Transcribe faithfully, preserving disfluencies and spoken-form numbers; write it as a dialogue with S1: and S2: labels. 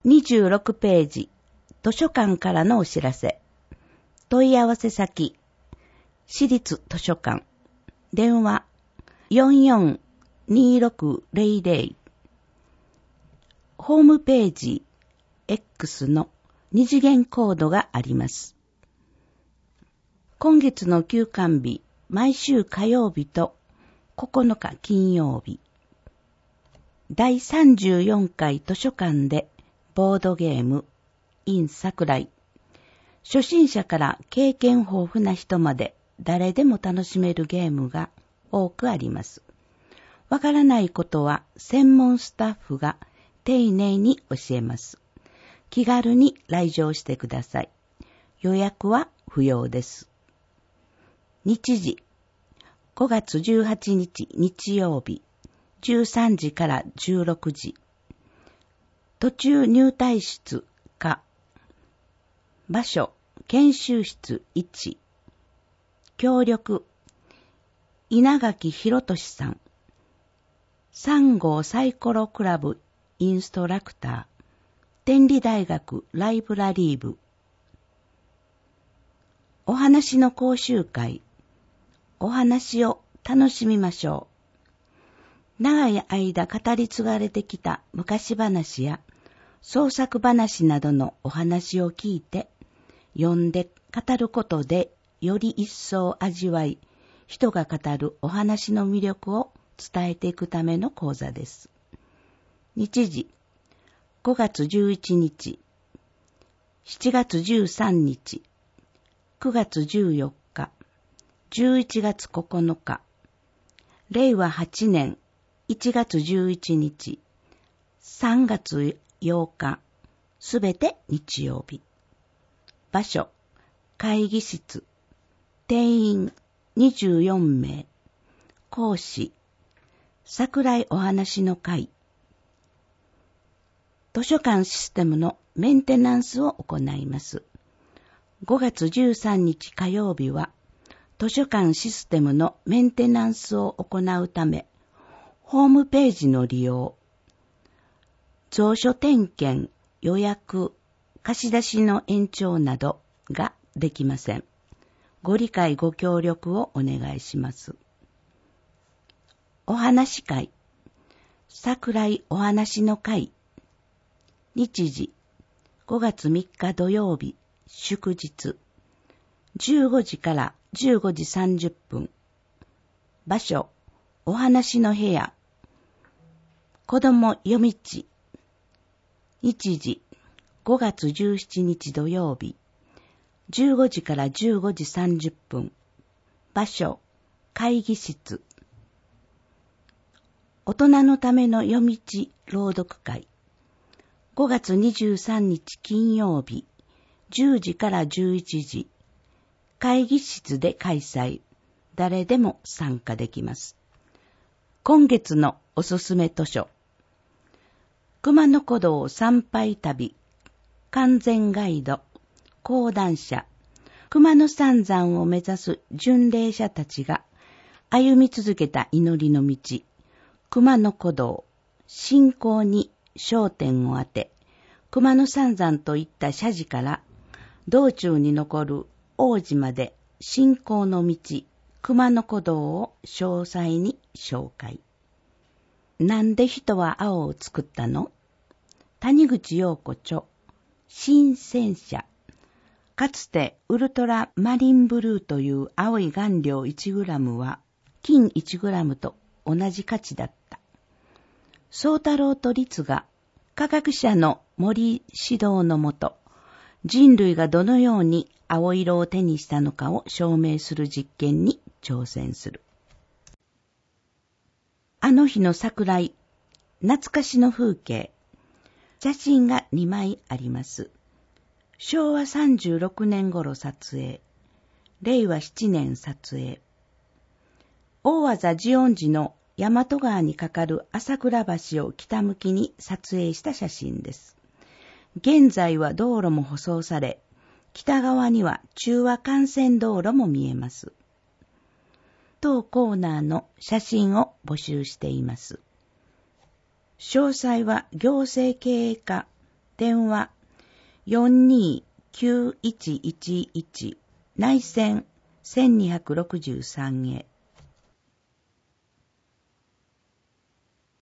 S1: にじゅうろくページ、図書館からのお知らせ。問い合わせ先、私立図書館。電話、よんよんにーろくゼロゼロ。ホームページ、X の二次元コードがあります。今月の休館日、毎週火曜日とここのか金曜日。だいさんじゅうよんかい図書館でボードゲーム in 桜井。初心者から経験豊富な人まで誰でも楽しめるゲームが多くあります。わからないことは専門スタッフが丁寧に教えます。気軽に来場してください。予約は不要です。日時、ごがつじゅうはちにち日曜日、じゅうさんじからじゅうろくじ。途中入退室か。場所、研修室いち。協力、稲垣博俊さん。さん号サイコロクラブインストラクター。天理大学ライブラリー部。お話の講習会。お話を楽しみましょう。長い間語り継がれてきた昔話や創作話などのお話を聞いて、読んで語ることでより一層味わい、人が語るお話の魅力を伝えていくための講座です。日時、ごがつじゅういちにち、しちがつじゅうさんにち、くがつじゅうよっか、じゅういちがつここのか、れいわはちねんいちがつじゅういちにち、さんがつようか、すべて日曜日。場所、会議室。定員にじゅうよんめい。講師、桜井お話の会。図書館システムのメンテナンスを行います。ごがつじゅうさんにち火曜日は、図書館システムのメンテナンスを行うため、ホームページの利用、蔵書点検、予約、貸し出しの延長などができません。ご理解ご協力をお願いします。お話会、桜井お話の会。日時、ごがつみっか土曜日、祝日。じゅうごじからじゅうごじさんじゅっぷん。場所、お話の部屋。子ども夜道。日時、ごがつじゅうしちにち土曜日。じゅうごじからじゅうごじさんじゅっぷん。場所、会議室。大人のための夜道朗読会。ごがつにじゅうさんにち金曜日。じゅうじからじゅういちじ。会議室で開催。誰でも参加できます。今月のおすすめ図書。熊野古道参拝旅。完全ガイド。講談社。熊野三山を目指す巡礼者たちが歩み続けた祈りの道。熊野古道。信仰に焦点を当て、熊野三山といった社寺から道中に残る王子まで信仰の道、熊野古道を詳細に紹介。なんで人は青を作ったの？谷口陽子著、新戦車。かつてウルトラマリンブルーという青い顔料いちグラムは金いちグラムと同じ価値だった。宗太郎と律が科学者の森指導のもと、人類がどのように青色を手にしたのかを証明する実験に挑戦する。あの日の桜井、懐かしの風景。写真がにまいあります。しょうわさんじゅうろくねん頃撮影。れいわななねん撮影。大字慈恩寺の大和川に架かる朝倉橋を北向きに撮影した写真です。現在は道路も舗装され、北側には中和幹線道路も見えます。当コーナーの写真を募集しています。詳細は行政経営課電話 よんにーきゅういちいちいち 内線せんにひゃくろくじゅうさんへ。